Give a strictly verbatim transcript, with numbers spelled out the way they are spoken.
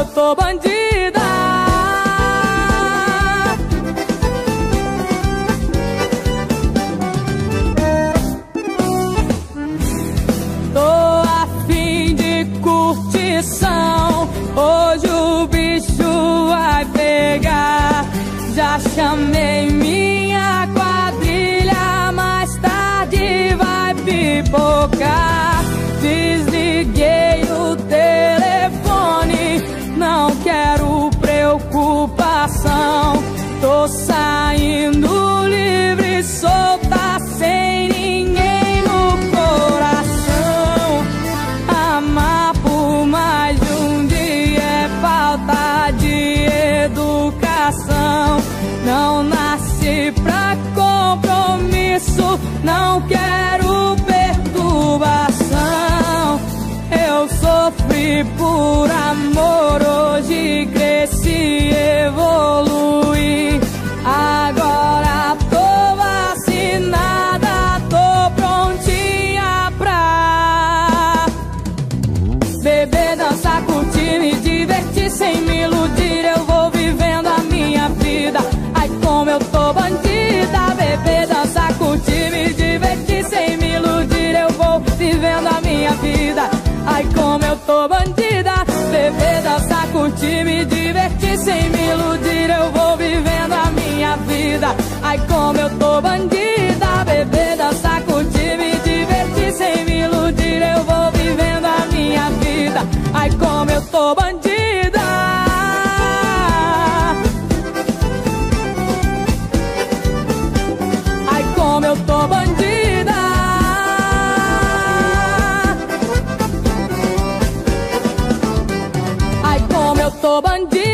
eu tô bandida. Tô a fim de curtição, hoje o bicho vai pegar. Já chamei minha quadrilha, mais tarde vai pipocar. Desliguei o telefone, não quero preocupação. Tô saindo livre, solta, sem ninguém no coração. Amar por mais de um dia é falta de educação. Não nasci pra compromisso, não quero perturbação. Eu sofri por amor, hoje cresci, evoluí. Agora tô vacinada, tô prontinha pra beber, dançar, curtir, me divertir, sem me iludir. Eu vou vivendo a minha vida, ai como eu tô bandida. Beber, dançar, curtir, me divertir, sem me iludir. Eu vou vivendo a minha vida, ai como eu tô bandida. Beber, dançar, curtir, me divertir, sem me iludir. Eu vou vivendo a minha vida, ai como eu tô bandida. Beber, dançar, curtir, me divertir, sem me iludir. Eu vou vivendo a minha vida, ai como eu tô bandida. Ai como eu tô bandida. Ai como eu tô bandida.